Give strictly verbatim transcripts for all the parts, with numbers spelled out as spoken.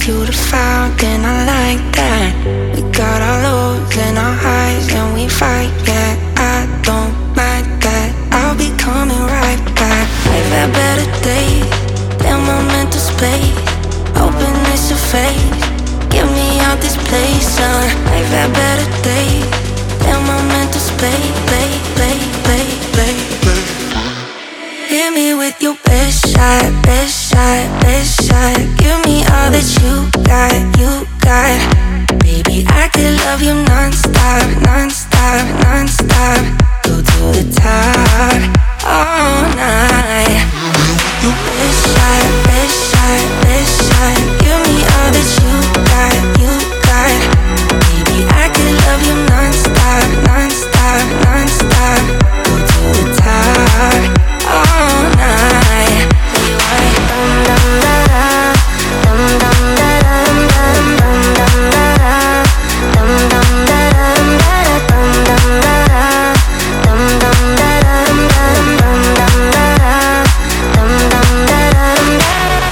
you to find, and I like that. We got our lows and our highs, and we fight, yeah. I don't mind that. I'll be coming right back. I've had better days than my mental space. Hoping it's a phase. Get me out this place, son. I've had better days than my mental space. Play, play, play, play, play. Hit me with your best shot, best shot, best shot. Give me all that you got, you got. Baby, I could love you non-stop, non-stop, non-stop. Go to the top, all night. Your best shot, best shot, best shot. Give me all that you got, you got. Baby, I could love you non-stop, non-stop, non-stop. Go to the top, all night. You want dum dum da da, dum dum da dum dum dum dum da da, dum dum da dum da dum dum da da, dum dum da dum dum dum dum da da, dum dum da dum da.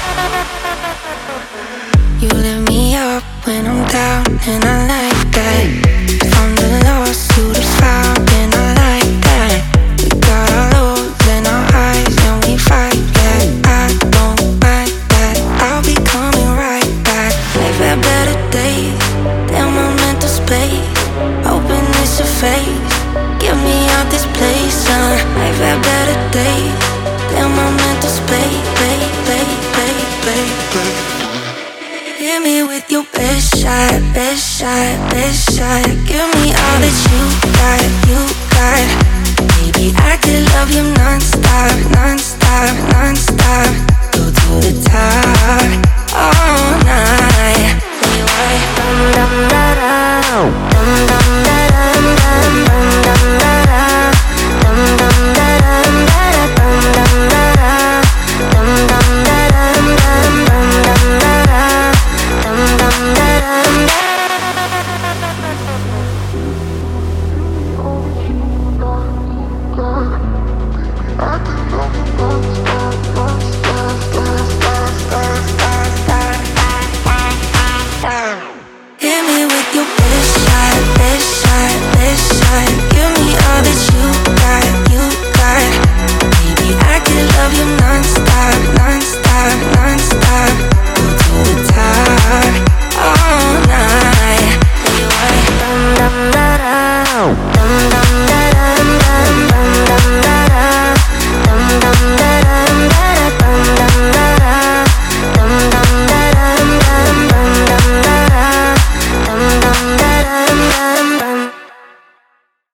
You lift me up when I'm down, and I like that. From the lost to the found, and I like that. We got our lows and our highs, and we fight, yeah. I don't mind that. I'll be coming right back. I've had better days than my mental space. Hoping it's a phase. Get me out this place, son. I've had better days than my mental space. Play, play, play, play, play. Hit me with your best shot, best shot, best shot. Give me all that you got, you got. Baby, I could love you non-stop, non-stop, non-stop. Go to the top, oh